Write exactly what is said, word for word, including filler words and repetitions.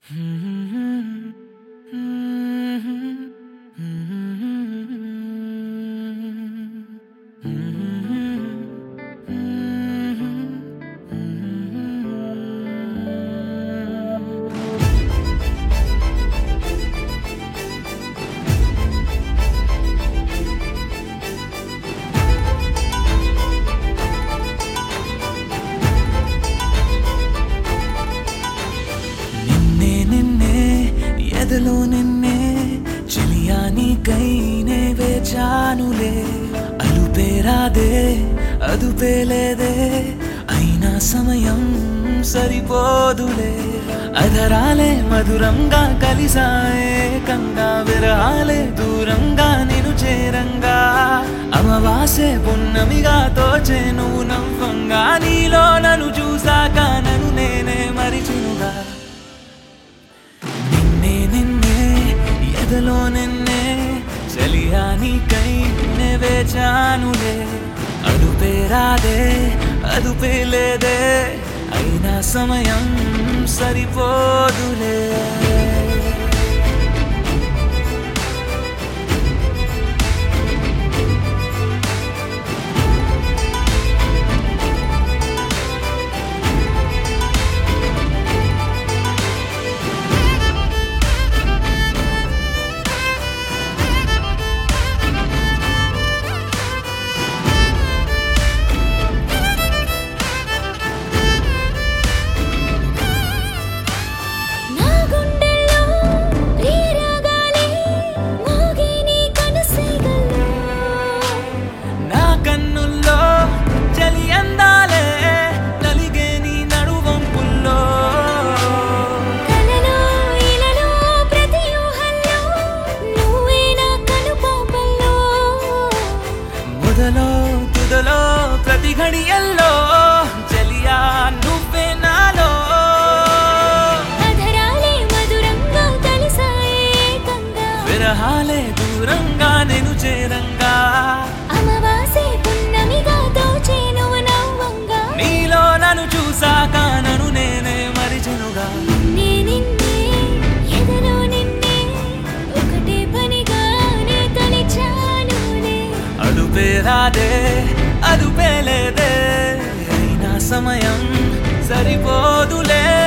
ఎదలో నిన్నే చెలియా నీకై నే వేచానులే. అలుపేరాదే అదుపేలేదే అయినా సమయం సరిపోదులే. అధరాలే మధురంగా కలిసాయే కంగా విరహాలే దూరంగా నిను చేరంగా. అమవాసే పున్నమిగా తోచే నువ్వు నవ్వంగా. నీలో నన్ను చూసాక నన్ను నేనే మరిచినుగా. ఎదలో నిన్నే చెలియా నీకై నే వేచానులే. అడుపేరాదే అదుపేలేదే అయినా సమయం సరిపోదులే. తుదలో ప్రతి ఘడియల్లో చెలియా నువ్వే నాలో. అధరాలే మధురంగా కలిసాయే కంగా విరహాలే దూరంగా నేను చేరంగా. అమవాసే పున్నమిగా తోచే నువ్వు నవ్వంగా. నీలో నన్ను చూసాక నన్ను నేనే మరిచెనుగా. నే నిన్నే ఎదలో నిన్నే ఒకటే పనిగానే తలిచానులే. అడుపేరాదే అదుపేలేదే అయినా సమయం సరిపోదులే.